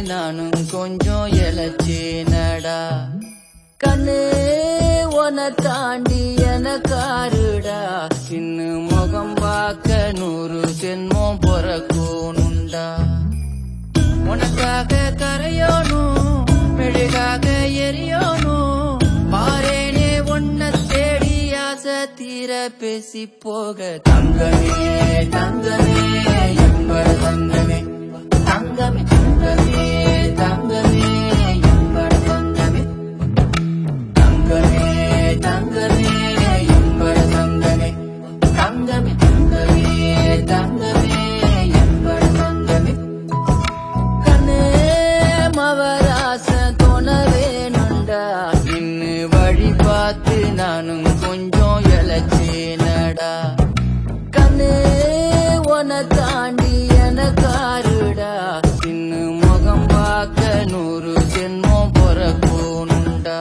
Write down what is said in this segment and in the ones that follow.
நானும் கொஞ்சம் இழைச்சேனடா. கண்ணு உன தாண்டி எனக்காருடா, இன்னும் முகம் பார்க்க 100 ஜென்மம் பிறக்கணுண்டா. உனக்காக கரையோனும் மெழுகாக எரியோனும், பாரேனே உன்னை தேடி ஆசை தீர பேசி போக. தங்கமே தங்கமே என்பர தங்கமே, தங்கமே தங்கமே தங்கமே என்பர தங்கமே, தங்கமே தங்கமே என்பர தங்கமே, தங்கமே தங்கமே தங்கமே என்பர தங்கமே. கண்ணே மவராச தோண வேணுண்டா, நின்னு வழி பார்த்து நானும் கொஞ்சம் இழைச்சேனடா. கண்ணே உன தாண்டி எனக்காருடா, இன்னும் முகம் பார்க்க 100 ஜென்மம் பிறக்கணுண்டா.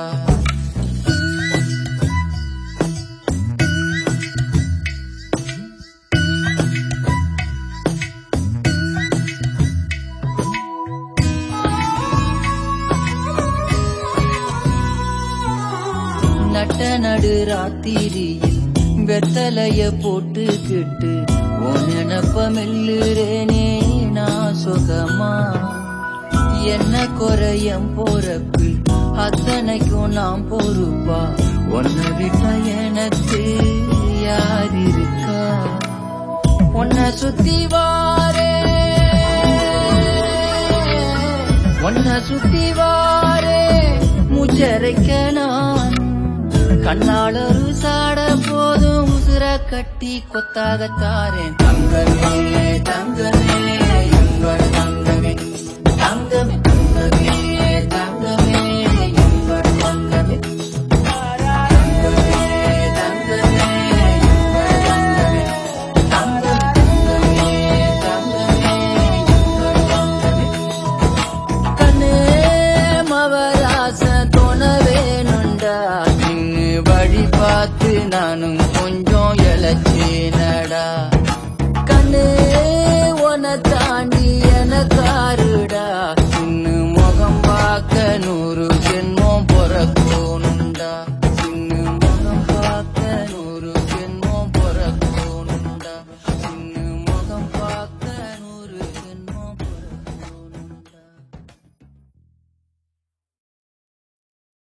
நட்ட நடு ராத்திரியில் வெத்தலைய போட்டுக்கிட்டு உன் நினப்ப மெல்லுறேனே நான் சுகமா. என்ன குறையம் போறப்பு அத்தனைக்கும் நான் பொறுப்பா, உன்னை விட்டா எனக்கு யார் இருக்கா. உன்னை சுத்தி வாரே உன்னை சுத்தி வாரே முச்சரைக்க நான், கண்ணால் ஒரு சாட போதும் உசுர கட்டி கொத்தாக தாரேன். தங்கமே தங்கமே